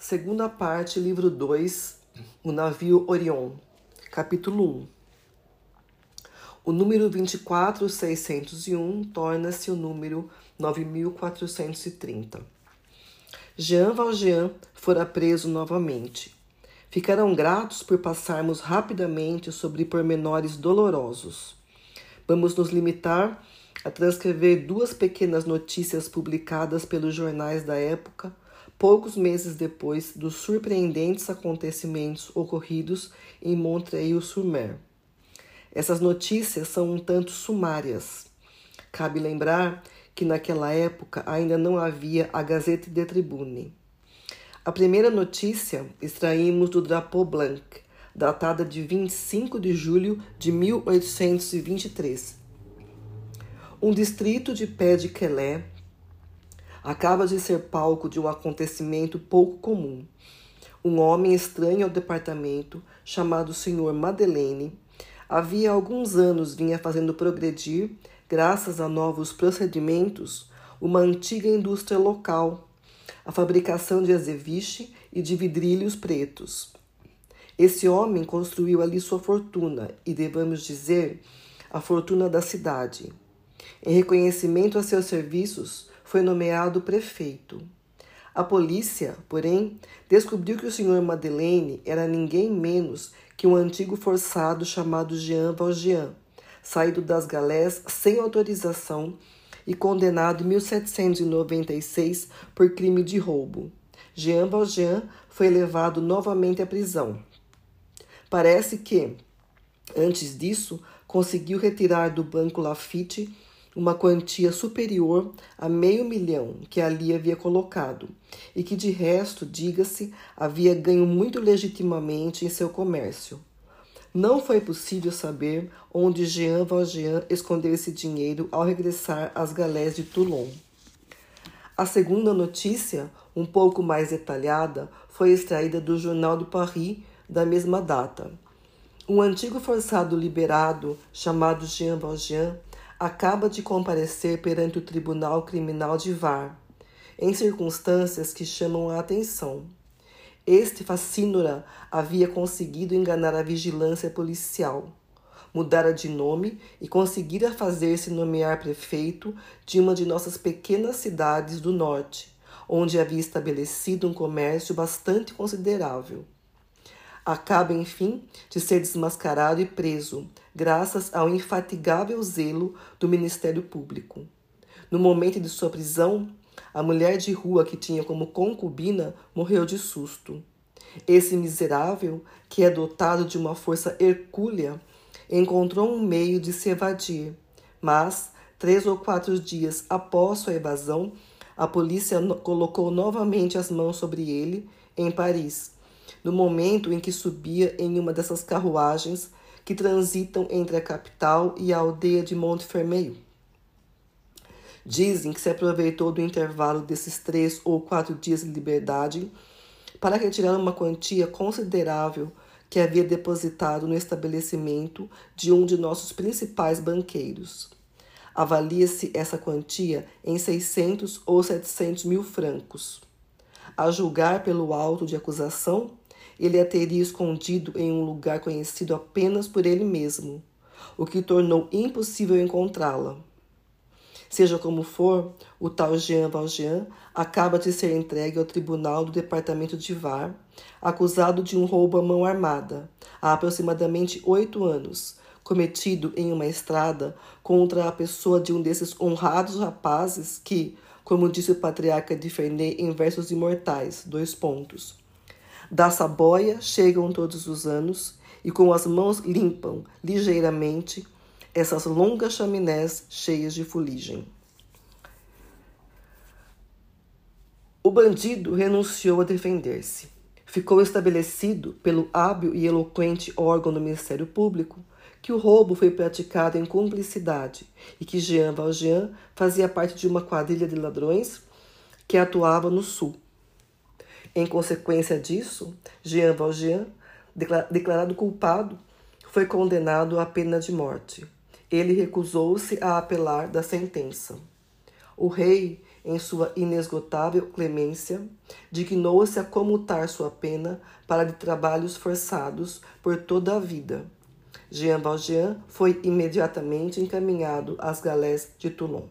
Segunda parte, livro 2, o navio Orion, capítulo 1. O número 24.601 torna-se o número 9.430. Jean Valjean fora preso novamente. Ficarão gratos por passarmos rapidamente sobre pormenores dolorosos. Vamos nos limitar a transcrever duas pequenas notícias publicadas pelos jornais da época, poucos meses depois dos surpreendentes acontecimentos ocorridos em Montreuil-sur-Mer. Essas notícias são um tanto sumárias. Cabe lembrar que naquela época ainda não havia a Gazette des Tribunes. A primeira notícia extraímos do Drapeau Blanc, datada de 25 de julho de 1823. Um distrito de Pas-de-Calais acaba de ser palco de um acontecimento pouco comum. Um homem estranho ao departamento, chamado Sr. Madeleine, havia alguns anos vinha fazendo progredir, graças a novos procedimentos, uma antiga indústria local, a fabricação de azeviche e de vidrilhos pretos. Esse homem construiu ali sua fortuna e, devemos dizer, a fortuna da cidade. Em reconhecimento a seus serviços, foi nomeado prefeito. A polícia, porém, descobriu que o Sr. Madeleine era ninguém menos que um antigo forçado chamado Jean Valjean, saído das galés sem autorização e condenado em 1796 por crime de roubo. Jean Valjean foi levado novamente à prisão. Parece que, antes disso, conseguiu retirar do Banco Laffitte uma quantia superior a $500 mil que ali havia colocado, e que de resto, diga-se, havia ganho muito legitimamente em seu comércio. Não foi possível saber onde Jean Valjean escondeu esse dinheiro ao regressar às galés de Toulon. A segunda notícia, um pouco mais detalhada, foi extraída do Journal de Paris da mesma data. Um antigo forçado liberado, chamado Jean Valjean, acaba de comparecer perante o Tribunal Criminal de Var, em circunstâncias que chamam a atenção. Este facínora havia conseguido enganar a vigilância policial, mudara de nome e conseguira fazer-se nomear prefeito de uma de nossas pequenas cidades do norte, onde havia estabelecido um comércio bastante considerável. Acaba, enfim, de ser desmascarado e preso, graças ao infatigável zelo do Ministério Público. No momento de sua prisão, a mulher de rua que tinha como concubina morreu de susto. Esse miserável, que é dotado de uma força hercúlea, encontrou um meio de se evadir, mas, 3 ou 4 dias após sua evasão, a polícia colocou novamente as mãos sobre ele, em Paris, no momento em que subia em uma dessas carruagens que transitam entre a capital e a aldeia de Montfermeil. Dizem que se aproveitou do intervalo desses 3 ou 4 dias de liberdade para retirar uma quantia considerável que havia depositado no estabelecimento de um de nossos principais banqueiros. Avalia-se essa quantia em 600 ou 700 mil francos. A julgar pelo auto de acusação, ele a teria escondido em um lugar conhecido apenas por ele mesmo, o que tornou impossível encontrá-la. Seja como for, o tal Jean Valjean acaba de ser entregue ao tribunal do departamento de Var, acusado de um roubo à mão armada, há aproximadamente 8 anos, cometido em uma estrada contra a pessoa de um desses honrados rapazes que, como disse o patriarca de Ferney em Versos Imortais, : da Saboia chegam todos os anos e com as mãos limpam ligeiramente essas longas chaminés cheias de fuligem. O bandido renunciou a defender-se. Ficou estabelecido pelo hábil e eloquente órgão do Ministério Público que o roubo foi praticado em cumplicidade e que Jean Valjean fazia parte de uma quadrilha de ladrões que atuava no sul. Em consequência disso, Jean Valjean, declarado culpado, foi condenado à pena de morte. Ele recusou-se a apelar da sentença. O rei, em sua inesgotável clemência, dignou-se a comutar sua pena para de trabalhos forçados por toda a vida. Jean Valjean foi imediatamente encaminhado às galés de Toulon.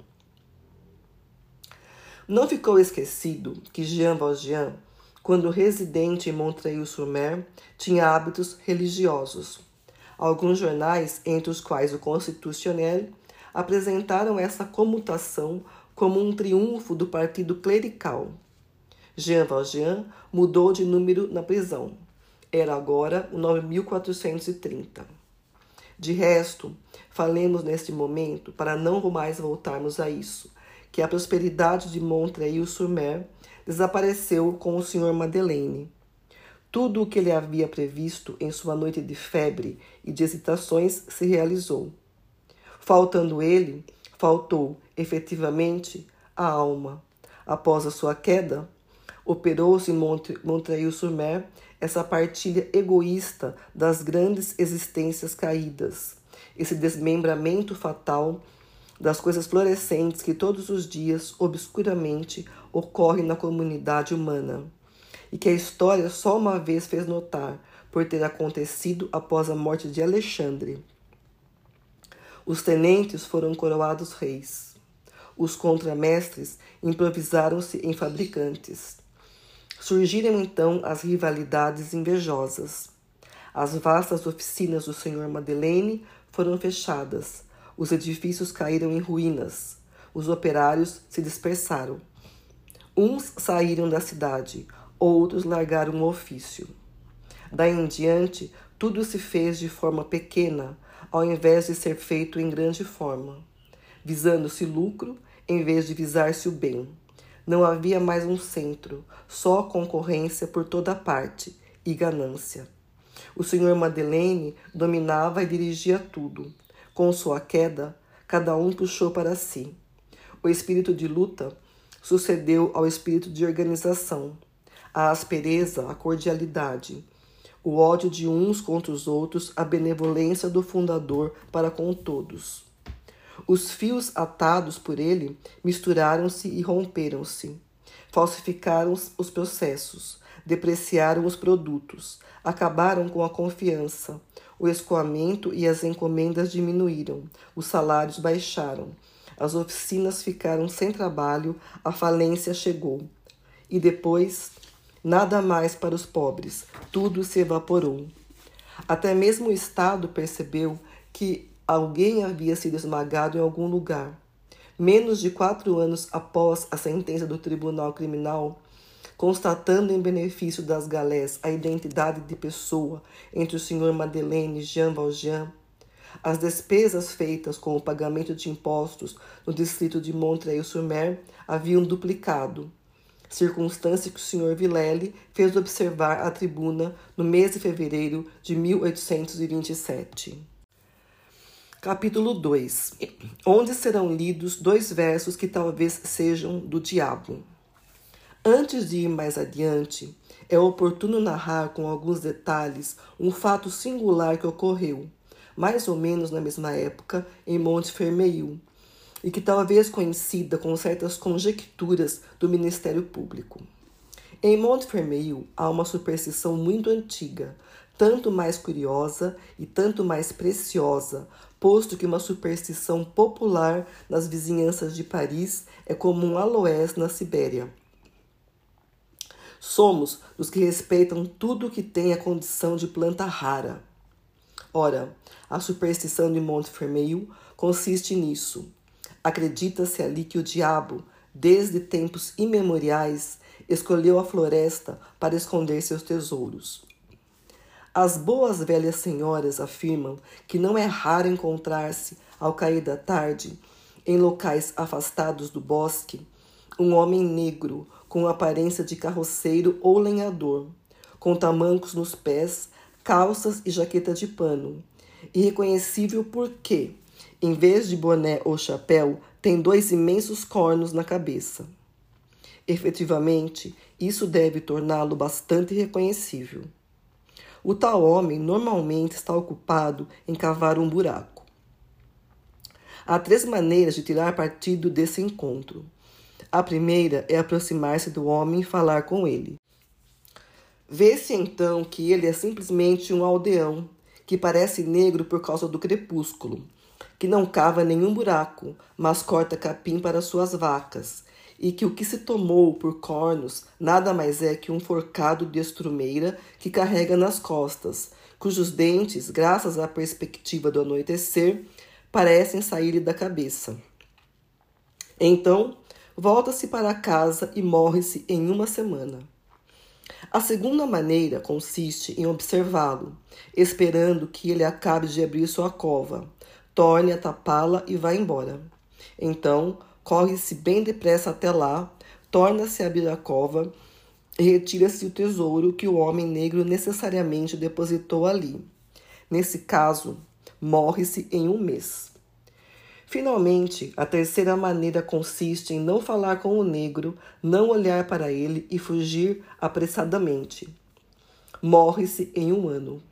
Não ficou esquecido que Jean Valjean, quando residente em Montreuil-sur-Mer, tinha hábitos religiosos. Alguns jornais, entre os quais o Constitutionnel, apresentaram essa comutação como um triunfo do partido clerical. Jean Valjean mudou de número na prisão. Era agora o 9430. De resto, falemos neste momento, para não mais voltarmos a isso, que a prosperidade de Montreuil-sur-Mer desapareceu com o Sr. Madeleine. Tudo o que ele havia previsto em sua noite de febre e de hesitações se realizou. Faltando ele, faltou, efetivamente, a alma. Após a sua queda, operou-se em Montreuil-sur-Mer essa partilha egoísta das grandes existências caídas, esse desmembramento fatal das coisas florescentes que todos os dias, obscuramente, ocorre na comunidade humana, e que a história só uma vez fez notar, por ter acontecido após a morte de Alexandre. Os tenentes foram coroados reis. Os contramestres improvisaram-se em fabricantes. Surgiram então as rivalidades invejosas. As vastas oficinas do Sr. Madeleine foram fechadas. Os edifícios caíram em ruínas. Os operários se dispersaram. Uns saíram da cidade, outros largaram o ofício. Daí em diante, tudo se fez de forma pequena, ao invés de ser feito em grande forma, visando-se lucro em vez de visar-se o bem. Não havia mais um centro, só concorrência por toda parte e ganância. O Sr. Madeleine dominava e dirigia tudo. Com sua queda, cada um puxou para si. O espírito de luta sucedeu ao espírito de organização, a aspereza, a cordialidade, o ódio de uns contra os outros, a benevolência do fundador para com todos. Os fios atados por ele misturaram-se e romperam-se. Falsificaram os processos, depreciaram os produtos, acabaram com a confiança. O escoamento e as encomendas diminuíram, os salários baixaram, as oficinas ficaram sem trabalho, a falência chegou. E depois, nada mais para os pobres, tudo se evaporou. Até mesmo o Estado percebeu que alguém havia sido esmagado em algum lugar. Menos de 4 anos após a sentença do Tribunal Criminal, constatando em benefício das galés a identidade de pessoa entre o Sr. Madeleine e Jean Valjean, as despesas feitas com o pagamento de impostos no distrito de Montreuil-sur-Mer haviam duplicado, circunstância que o Sr. Villèle fez observar à tribuna no mês de fevereiro de 1827. Capítulo 2, onde serão lidos 2 versos que talvez sejam do diabo. Antes de ir mais adiante, é oportuno narrar com alguns detalhes um fato singular que ocorreu, mais ou menos na mesma época, em Montfermeil, e que talvez coincida com certas conjecturas do Ministério Público. Em Montfermeil há uma superstição muito antiga, tanto mais curiosa e tanto mais preciosa, posto que uma superstição popular nas vizinhanças de Paris é como um aloés na Sibéria. Somos os que respeitam tudo que tem a condição de planta rara. Ora, a superstição de Montfermeil consiste nisso. Acredita-se ali que o diabo, desde tempos imemoriais, escolheu a floresta para esconder seus tesouros. As boas velhas senhoras afirmam que não é raro encontrar-se, ao cair da tarde, em locais afastados do bosque, um homem negro com aparência de carroceiro ou lenhador, com tamancos nos pés, calças e jaqueta de pano, irreconhecível porque, em vez de boné ou chapéu, tem 2 imensos cornos na cabeça. Efetivamente, isso deve torná-lo bastante reconhecível. O tal homem normalmente está ocupado em cavar um buraco. Há 3 maneiras de tirar partido desse encontro. A primeira é aproximar-se do homem e falar com ele. Vê-se então que ele é simplesmente um aldeão, que parece negro por causa do crepúsculo, que não cava nenhum buraco, mas corta capim para suas vacas, e que o que se tomou por cornos nada mais é que um forcado de estrumeira que carrega nas costas, cujos dentes, graças à perspectiva do anoitecer, parecem sair-lhe da cabeça. Então, volta-se para casa e morre-se em uma semana. A segunda maneira consiste em observá-lo, esperando que ele acabe de abrir sua cova, torne a tapá-la e vá embora. Então, corre-se bem depressa até lá, torna-se a abrir a cova e retira-se o tesouro que o homem negro necessariamente depositou ali. Nesse caso, morre-se em um mês. Finalmente, a terceira maneira consiste em não falar com o negro, não olhar para ele e fugir apressadamente. Morre-se em um ano.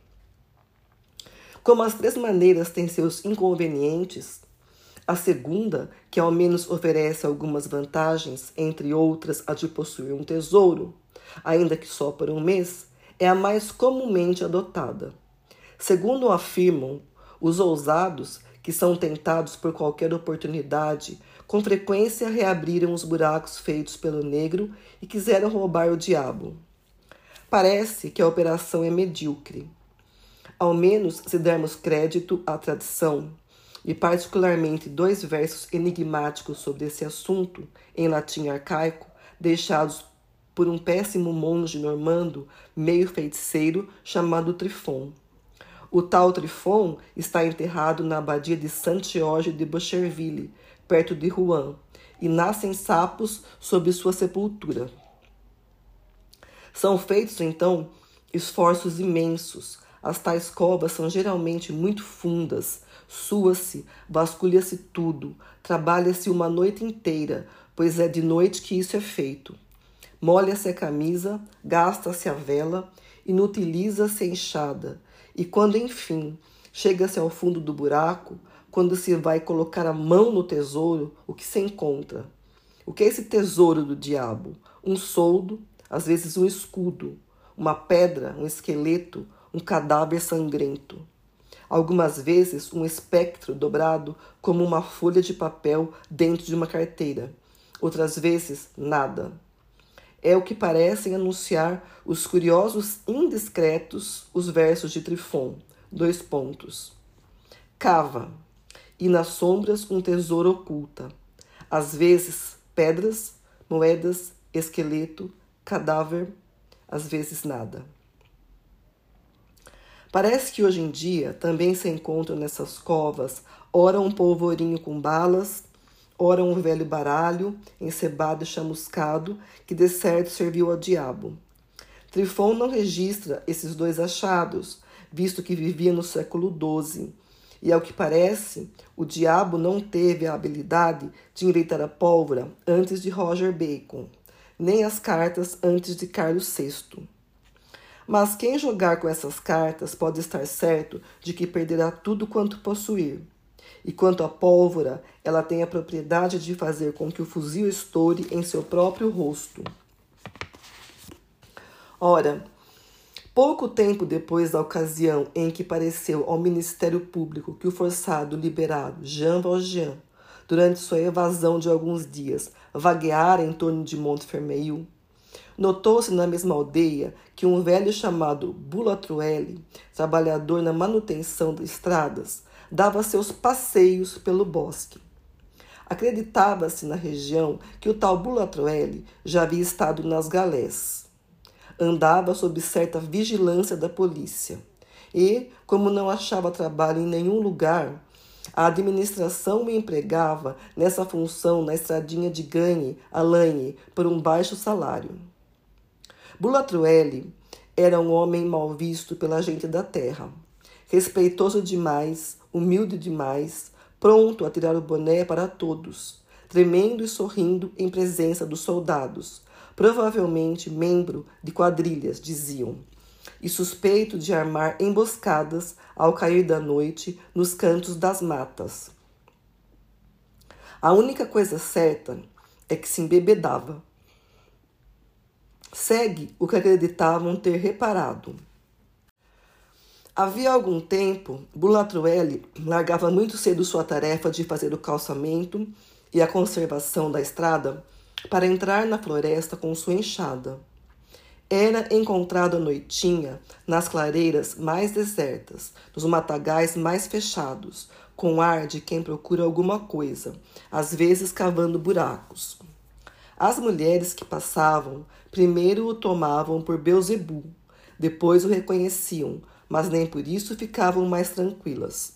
Como as três maneiras têm seus inconvenientes, a segunda, que ao menos oferece algumas vantagens, entre outras a de possuir um tesouro, ainda que só por um mês, é a mais comumente adotada. Segundo afirmam, os ousados, que são tentados por qualquer oportunidade, com frequência reabriram os buracos feitos pelo negro e quiseram roubar o diabo. Parece que a operação é medíocre. Ao menos se dermos crédito à tradição, e particularmente 2 versos enigmáticos sobre esse assunto, em latim arcaico, deixados por um péssimo monge normando, meio feiticeiro, chamado Trifon. O tal Trifon está enterrado na abadia de Saint-Georges de Boucherville, perto de Rouen, e nascem sapos sob sua sepultura. São feitos, então, esforços imensos. As tais covas são geralmente muito fundas, sua-se, vasculha-se tudo, trabalha-se uma noite inteira, pois é de noite que isso é feito. Molha-se a camisa, gasta-se a vela, inutiliza-se a enxada, e quando, enfim, chega-se ao fundo do buraco, quando se vai colocar a mão no tesouro, o que se encontra? O que é esse tesouro do diabo? Um soldo, às vezes um escudo, uma pedra, um esqueleto, um cadáver sangrento. Algumas vezes um espectro dobrado como uma folha de papel dentro de uma carteira. Outras vezes, nada. É o que parecem anunciar os curiosos indiscretos, os versos de Trifon. : Cava, e nas sombras um tesouro oculta. Às vezes pedras, moedas, esqueleto, cadáver, às vezes nada. Parece que hoje em dia também se encontram nessas covas ora um polvorinho com balas, ora um velho baralho, encebado e chamuscado, que de certo serviu ao diabo. Trifon não registra esses 2 achados, visto que vivia no século XII, e ao que parece, o diabo não teve a habilidade de inventar a pólvora antes de Roger Bacon, nem as cartas antes de Carlos VI. Mas quem jogar com essas cartas pode estar certo de que perderá tudo quanto possuir. E quanto à pólvora, ela tem a propriedade de fazer com que o fuzil estoure em seu próprio rosto. Ora, pouco tempo depois da ocasião em que pareceu ao Ministério Público que o forçado liberado Jean Valjean, durante sua evasão de alguns dias, vagueara em torno de Montfermeil, notou-se na mesma aldeia que um velho chamado Boulatruelle, trabalhador na manutenção de estradas, dava seus passeios pelo bosque. Acreditava-se na região que o tal Boulatruelle já havia estado nas galés. Andava sob certa vigilância da polícia e, como não achava trabalho em nenhum lugar, a administração o empregava nessa função na estradinha de Ganhe-Alagne por um baixo salário. Boulatruelle era um homem mal visto pela gente da terra, respeitoso demais, humilde demais, pronto a tirar o boné para todos, tremendo e sorrindo em presença dos soldados, provavelmente membro de quadrilhas, diziam, e suspeito de armar emboscadas ao cair da noite nos cantos das matas. A única coisa certa é que se embebedava. Segue o que acreditavam ter reparado. Havia algum tempo, Boulatruelle largava muito cedo sua tarefa de fazer o calçamento e a conservação da estrada para entrar na floresta com sua enxada. Era encontrado à noitinha nas clareiras mais desertas, nos matagais mais fechados, com ar de quem procura alguma coisa, às vezes cavando buracos. As mulheres que passavam primeiro o tomavam por Beelzebul, depois o reconheciam, mas nem por isso ficavam mais tranquilas.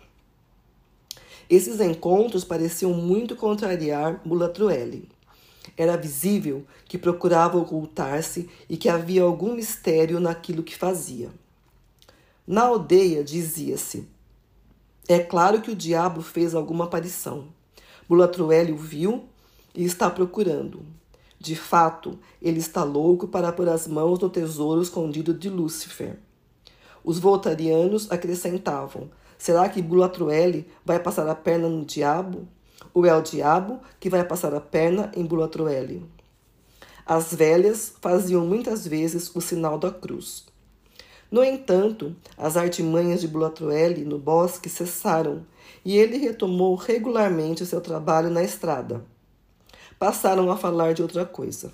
Esses encontros pareciam muito contrariar Boulatruelle. Era visível que procurava ocultar-se e que havia algum mistério naquilo que fazia. Na aldeia dizia-se: é claro que o diabo fez alguma aparição. Boulatruelle o viu e está procurando. De fato, ele está louco para pôr as mãos no tesouro escondido de Lúcifer. Os voltarianos acrescentavam: será que Boulatruelle vai passar a perna no diabo? Ou é o diabo que vai passar a perna em Boulatruelle? As velhas faziam muitas vezes o sinal da cruz. No entanto, as artimanhas de Boulatruelle no bosque cessaram e ele retomou regularmente seu trabalho na estrada. Passaram a falar de outra coisa.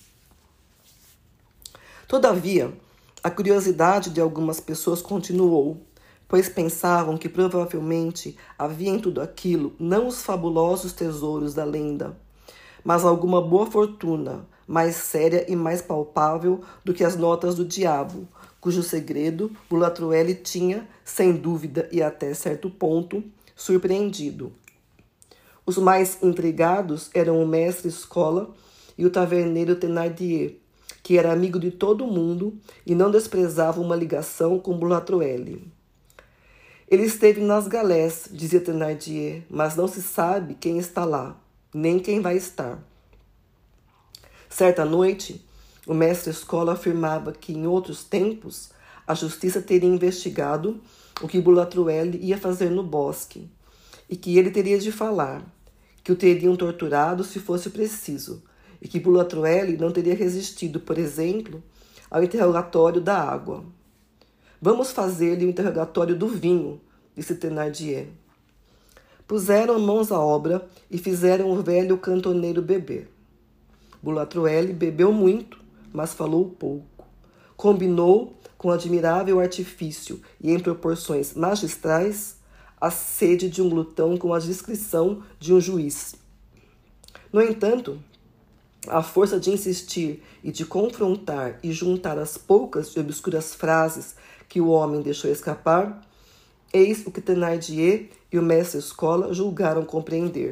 Todavia, a curiosidade de algumas pessoas continuou, pois pensavam que provavelmente havia em tudo aquilo não os fabulosos tesouros da lenda, mas alguma boa fortuna, mais séria e mais palpável do que as notas do diabo, cujo segredo Boulatruelle tinha, sem dúvida e até certo ponto, surpreendido. Os mais intrigados eram o mestre-escola e o taverneiro Thénardier, que era amigo de todo mundo e não desprezava uma ligação com Boulatruelle. Ele esteve nas galés, dizia Thénardier, mas não se sabe quem está lá, nem quem vai estar. Certa noite, o mestre-escola afirmava que, em outros tempos, a justiça teria investigado o que Boulatruelle ia fazer no bosque, e que ele teria de falar, que o teriam torturado se fosse preciso, e que Boulatruelle não teria resistido, por exemplo, ao interrogatório da água. Vamos fazer-lhe o interrogatório do vinho, disse Thénardier. Puseram mãos à obra e fizeram o velho cantoneiro beber. Boulatruelle bebeu muito, mas falou pouco. Combinou, com admirável artifício e em proporções magistrais, a sede de um glutão com a discrição de um juiz. No entanto, a força de insistir e de confrontar e juntar as poucas e obscuras frases que o homem deixou escapar, eis o que Thénardier e o mestre-escola julgaram compreender.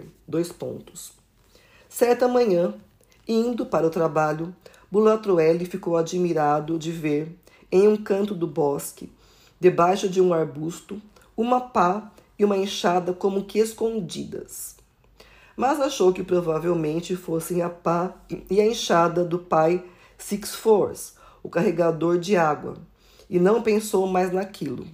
Certa manhã, indo para o trabalho, Boulatruelle ficou admirado de ver, em um canto do bosque, debaixo de um arbusto, uma pá e uma enxada como que escondidas. Mas achou que provavelmente fossem a pá e a enxada do pai Six-Force, o carregador de água, e não pensou mais naquilo.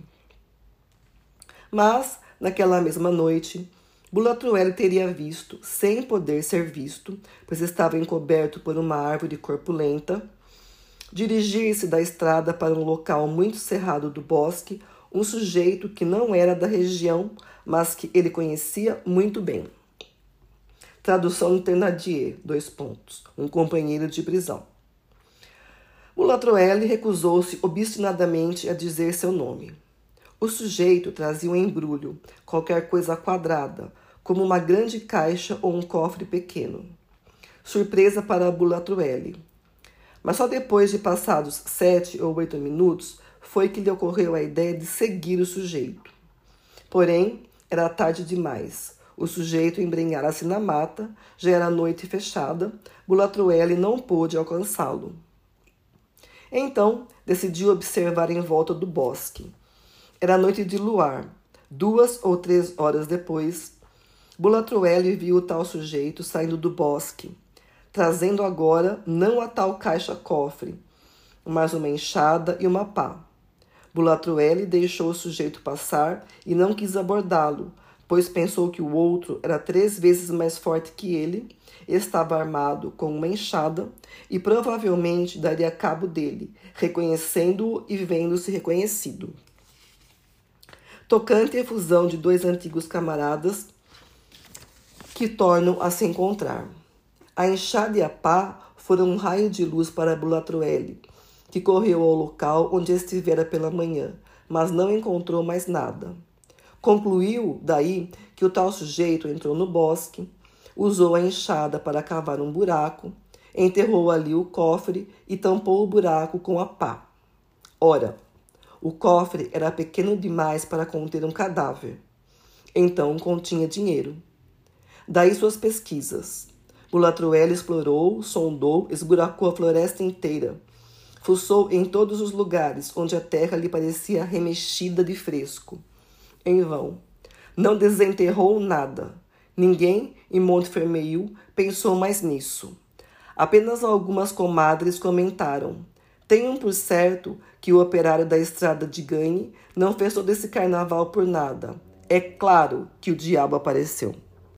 Mas, naquela mesma noite, Boulatruelle teria visto, sem poder ser visto, pois estava encoberto por uma árvore corpulenta, dirigir-se da estrada para um local muito cerrado do bosque, um sujeito que não era da região, mas que ele conhecia muito bem. Tradução de Thénardier, um companheiro de prisão. Boulatruelle recusou-se obstinadamente a dizer seu nome. O sujeito trazia um embrulho, qualquer coisa quadrada, como uma grande caixa ou um cofre pequeno. Surpresa para Boulatruelle. Mas só depois de passados 7 ou 8 minutos foi que lhe ocorreu a ideia de seguir o sujeito. Porém, era tarde demais. O sujeito embrenhara-se na mata, já era noite fechada, Boulatruelle não pôde alcançá-lo. Então, decidiu observar em volta do bosque. Era noite de luar. 2 ou 3 horas depois, Boulatruelle viu o tal sujeito saindo do bosque, trazendo agora não a tal caixa-cofre, mas uma enxada e uma pá. Boulatruelle deixou o sujeito passar e não quis abordá-lo, pois pensou que o outro era 3 vezes mais forte que ele estava armado com uma enxada e provavelmente daria cabo dele, reconhecendo-o e vendo-se reconhecido. Tocante à fusão de dois antigos camaradas que tornam a se encontrar. A enxada e a pá foram um raio de luz para Boulatruelle, que correu ao local onde estivera pela manhã, mas não encontrou mais nada. Concluiu, daí, que o tal sujeito entrou no bosque, usou a enxada para cavar um buraco, enterrou ali o cofre e tampou o buraco com a pá. Ora, o cofre era pequeno demais para conter um cadáver. Então continha dinheiro. Daí suas pesquisas. Boulatruelle explorou, sondou, esburacou a floresta inteira. Fuçou em todos os lugares onde a terra lhe parecia remexida de fresco. Em vão. Não desenterrou nada. Ninguém em Montfermeil pensou mais nisso. Apenas algumas comadres comentaram. Tenham por certo que o operário da estrada de Gagny não fez todo esse carnaval por nada. É claro que o diabo apareceu.